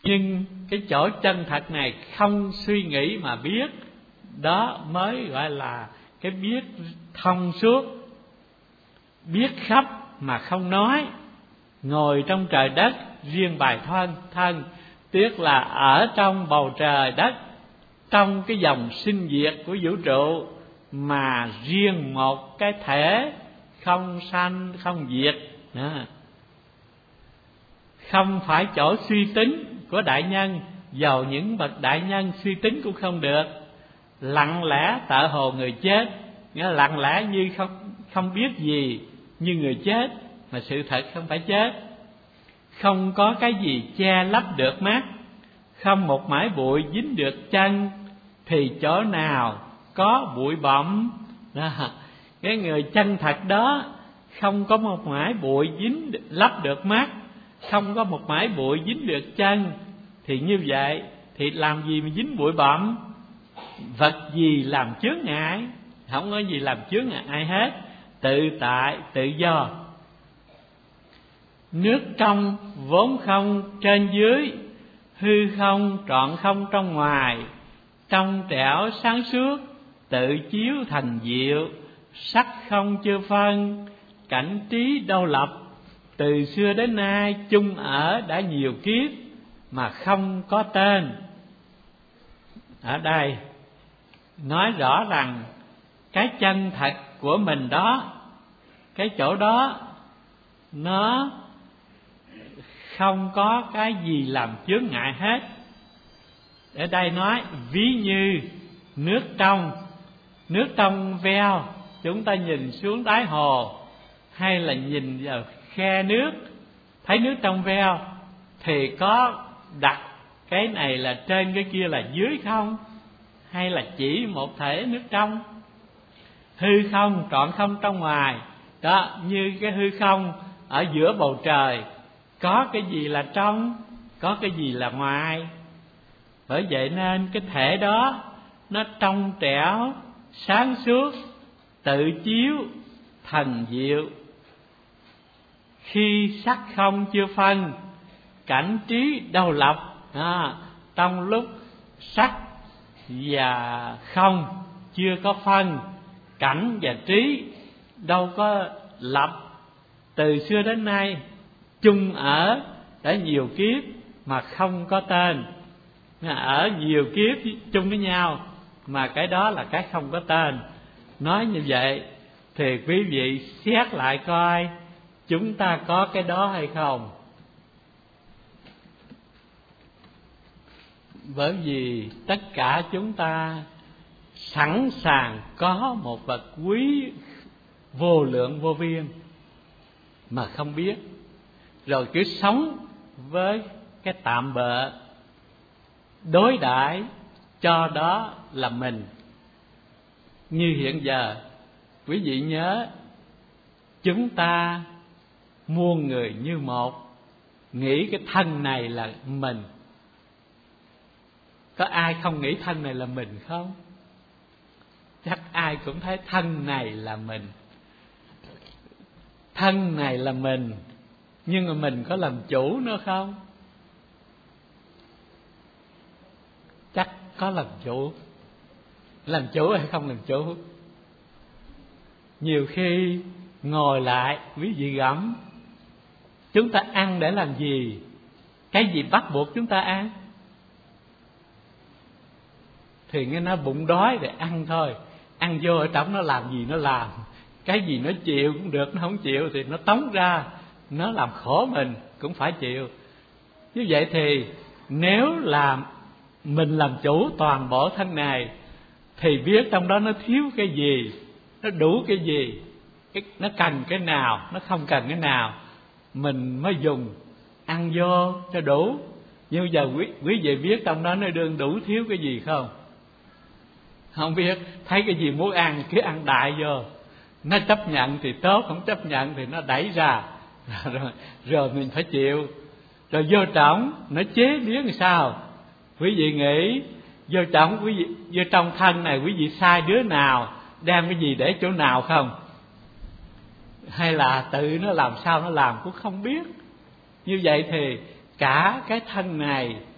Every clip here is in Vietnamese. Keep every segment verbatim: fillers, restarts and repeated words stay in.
Nhưng cái chỗ chân thật này không suy nghĩ mà biết, đó mới gọi là cái biết thông suốt. Biết khắp mà không nói, ngồi trong trời đất riêng bài thân thân, tiếc là ở trong bầu trời đất, trong cái dòng sinh diệt của vũ trụ mà riêng một cái thể không sanh không diệt. Đó. Không phải chỗ suy tính của đại nhân, dầu những bậc đại nhân suy tính cũng không được. Lặng lẽ tợ hồ người chết, nghĩa là lặng lẽ như không không biết gì, như người chết, mà sự thật không phải chết. Không có cái gì che lấp được mắt, không một mảy bụi dính được chân, thì chỗ nào có bụi bặm. Đó. Cái người chân thật đó không có một mảy bụi dính lấp được mắt, không có một mảy bụi dính được chân, thì như vậy thì làm gì mà dính bụi bặm? Vật gì làm chướng ngại? Không có gì làm chướng ngại ai hết, tự tại tự do. Nước trong vốn không trên dưới, hư không trọn không trong ngoài, trong trẻo sáng suốt tự chiếu thành diệu, sắc không chưa phân, cảnh trí đâu lập, từ xưa đến nay chung ở đã nhiều kiếp mà không có tên. Ở đây nói rõ rằng cái chân thật của mình đó, cái chỗ đó nó không có cái gì làm chướng ngại hết. Ở đây nói ví như nước trong, nước trong veo, chúng ta nhìn xuống đáy hồ hay là nhìn vào khe nước, thấy nước trong veo thì có đặt cái này là trên cái kia là dưới không? Hay là chỉ một thể nước trong? Hư không trọn không trong ngoài, đó, như cái hư không ở giữa bầu trời, có cái gì là trong, có cái gì là ngoài. Bởi vậy nên cái thể đó nó trong trẻo, sáng suốt, tự chiếu, thần diệu. Khi sắc không chưa phân, cảnh trí đâu lập. À, trong lúc sắc và không chưa có phân, cảnh và trí đâu có lập, từ xưa đến nay chung ở đã nhiều kiếp mà không có tên. Ở nhiều kiếp chung với nhau mà cái đó là cái không có tên. Nói như vậy thì quý vị xét lại coi chúng ta có cái đó hay không. Bởi vì tất cả chúng ta sẵn sàng có một vật quý vô lượng vô biên mà không biết, rồi cứ sống với cái tạm bợ, đối đãi cho đó là mình. Như hiện giờ quý vị nhớ, chúng ta muôn người như một, nghĩ cái thân này là mình. Có ai không nghĩ thân này là mình không? Chắc ai cũng thấy thân này là mình. Thân này là mình, nhưng mà mình có làm chủ nó không? Chắc có làm chủ. Làm chủ hay không làm chủ? Nhiều khi ngồi lại quý vị gẫm, chúng ta ăn để làm gì? Cái gì bắt buộc chúng ta ăn? Thì nghe nó bụng đói để ăn thôi. Ăn vô ở trong nó làm gì nó làm. Cái gì nó chịu cũng được, nó không chịu thì nó tống ra, nó làm khổ mình cũng phải chịu. Như vậy thì nếu làm mình làm chủ toàn bộ thân này, thì biết trong đó nó thiếu cái gì, nó đủ cái gì, cái, nó cần cái nào, nó không cần cái nào, mình mới dùng ăn vô cho đủ. Nhưng giờ quý, quý vị biết trong đó nó đương đủ thiếu cái gì không? Không biết. Thấy cái gì muốn ăn cứ ăn đại vô. Nó chấp nhận thì tốt, không chấp nhận thì nó đẩy ra. Rồi, rồi mình phải chịu. Rồi vô trọng nó chế biến làm sao? Quý vị nghĩ vô trọng, quý vị vô trong thân này quý vị sai đứa nào, đem cái gì để chỗ nào không? Hay là tự nó làm sao nó làm cũng không biết. Như vậy thì cả cái thân này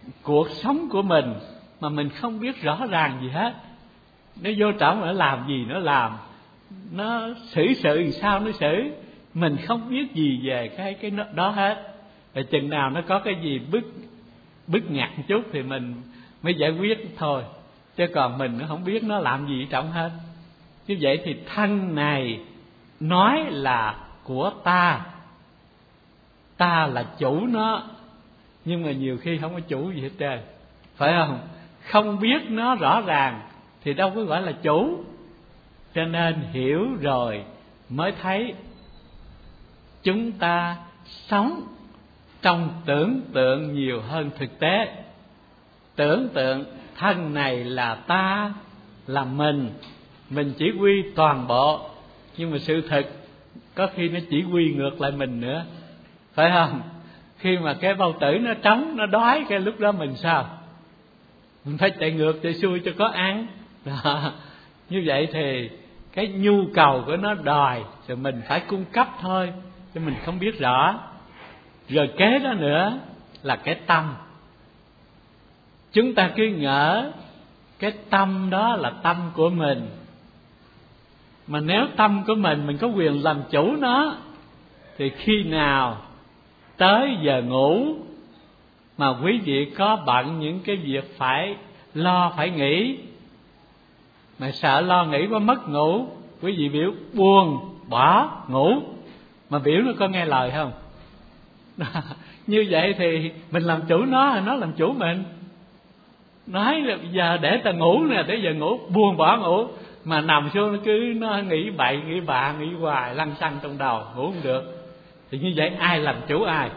cuộc sống của mình mà mình không biết rõ ràng gì hết. Nó vô trọng nó làm gì nó làm, nó xử sự làm sao nó xử, mình không biết gì về cái cái đó hết. Rồi chừng nào nó có cái gì bức bức ngặt chút thì mình mới giải quyết thôi, chứ còn mình nó không biết nó làm gì trọng hết. Như vậy thì thân này nói là của ta, ta là chủ nó, nhưng mà nhiều khi không có chủ gì hết trơn, phải không? Không biết nó rõ ràng thì đâu có gọi là chủ. Cho nên hiểu rồi mới thấy chúng ta sống trong tưởng tượng nhiều hơn thực tế. Tưởng tượng thân này là ta, là mình, mình chỉ huy toàn bộ, nhưng mà sự thật có khi nó chỉ huy ngược lại mình nữa, phải không? Khi mà cái bao tử nó trống, nó đói, cái lúc đó mình sao? Mình phải chạy ngược chạy xuôi cho có ăn đó. Như vậy thì cái nhu cầu của nó đòi, rồi mình phải cung cấp thôi, chứ mình không biết rõ. Rồi kế đó nữa là cái tâm. Chúng ta cứ ngỡ cái tâm đó là tâm của mình, mà nếu tâm của mình mình có quyền làm chủ nó, thì khi nào tới giờ ngủ mà quý vị có bận những cái việc phải lo phải nghĩ, mà sợ lo nghĩ có mất ngủ, quý vị biểu buông bỏ ngủ, mà biểu nó có nghe lời không? Như vậy thì mình làm chủ nó hay nó làm chủ mình? Nói là giờ để ta ngủ nè, để giờ ngủ, buông bỏ ngủ, mà nằm xuống nó cứ nó nghĩ bậy nghĩ bạ nghĩ hoài lăn xăng trong đầu, ngủ không được. Thì như vậy ai làm chủ ai?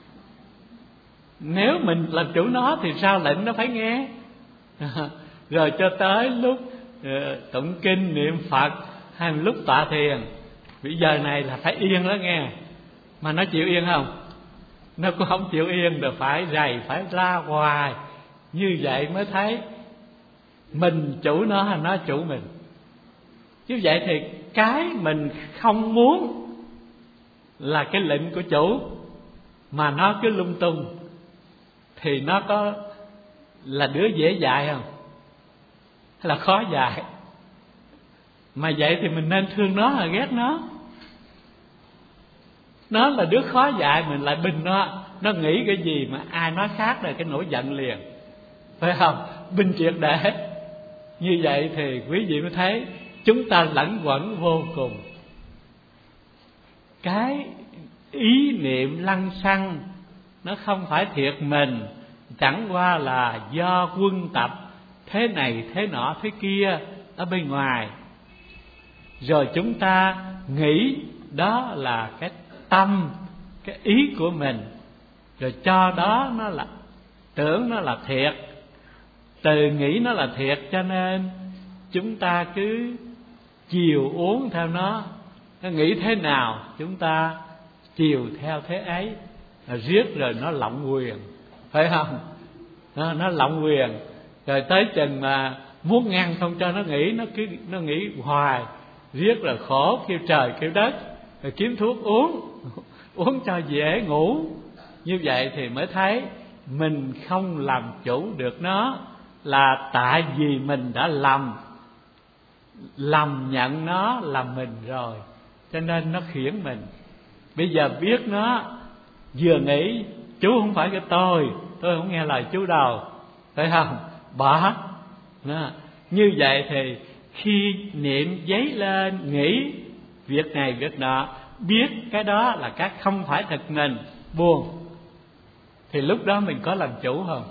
Nếu mình làm chủ nó thì sao lệnh nó phải nghe. Rồi cho tới lúc uh, tụng kinh niệm Phật hay lúc tọa thiền, bây giờ này là phải yên đó nghe. Mà nó chịu yên không? Nó cũng không chịu yên, rồi phải rầy phải la hoài. Như vậy mới thấy mình chủ nó hay nó chủ mình. Như vậy thì cái mình không muốn là cái lệnh của chủ, mà nó cứ lung tung, thì nó có là đứa dễ dạy không? Hay là khó dạy? Mà vậy thì mình nên thương nó hay ghét nó? Nó là đứa khó dạy, mình lại bình nó. Nó nghĩ cái gì mà ai nói khác là cái nổi giận liền, phải không? Bình triệt để. Như vậy thì quý vị mới thấy chúng ta lẫn quẩn vô cùng. Cái ý niệm lăng xăng nó không phải thiệt mình, chẳng qua là do quân tập thế này thế nọ thế kia ở bên ngoài. Rồi chúng ta nghĩ đó là cái tâm, cái ý của mình, rồi cho đó nó là tưởng nó là thiệt, từ nghĩ nó là thiệt, cho nên chúng ta cứ chiều uống theo nó. Nó nghĩ thế nào chúng ta chiều theo thế ấy, rồi riết rồi nó lộng quyền, phải không? Nó, nó lộng quyền, rồi tới chừng mà muốn ngăn không cho nó nghĩ, nó cứ nó nghĩ hoài, riết là khổ kêu trời kêu đất, rồi kiếm thuốc uống, uống cho dễ ngủ. Như vậy thì mới thấy mình không làm chủ được nó, là tại vì mình đã lầm lầm nhận nó là mình rồi, cho nên nó khiển mình. Bây giờ biết nó vừa nghĩ chú không phải cái tôi, tôi không nghe lời chú đâu, phải không? Bỏ nó. Như vậy thì khi niệm giấy lên, nghĩ việc này việc nọ, biết cái đó là cái không phải thật mình, buồn, thì lúc đó mình có làm chủ không?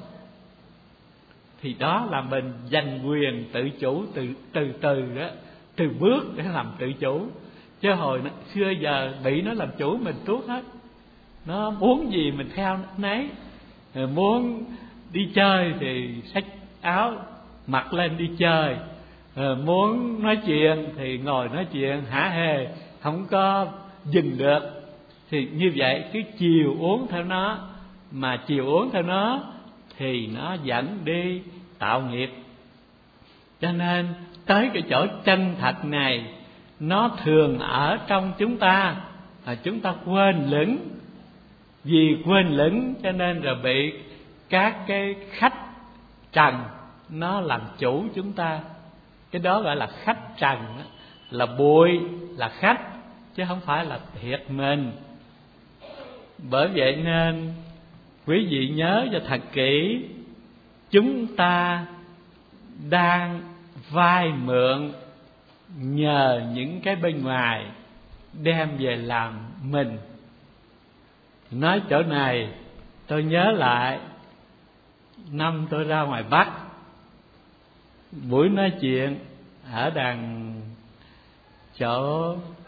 Thì đó là mình giành quyền tự chủ từ từ từ đó, từ bước để làm tự chủ. Chứ hồi nó, xưa giờ bị nó làm chủ mình tuốt hết. Nó muốn gì mình theo nấy. Rồi muốn đi chơi thì xách áo mặc lên đi chơi. Rồi muốn nói chuyện thì ngồi nói chuyện hả hê, không có dừng được. Thì như vậy cứ chiều uống theo nó, mà chiều uống theo nó thì nó dẫn đi tạo nghiệp. Cho nên tới cái chỗ chân thật này, nó thường ở trong chúng ta, mà chúng ta quên lửng. Vì quên lửng cho nên rồi bị các cái khách trần nó làm chủ chúng ta. Cái đó gọi là khách trần, là bụi, là khách, chứ không phải là thiệt mình. Bởi vậy nên quý vị nhớ cho thật kỹ, chúng ta đang vay mượn nhờ những cái bên ngoài đem về làm mình. Nói chỗ này tôi nhớ lại năm tôi ra ngoài Bắc, buổi nói chuyện ở đằng chỗ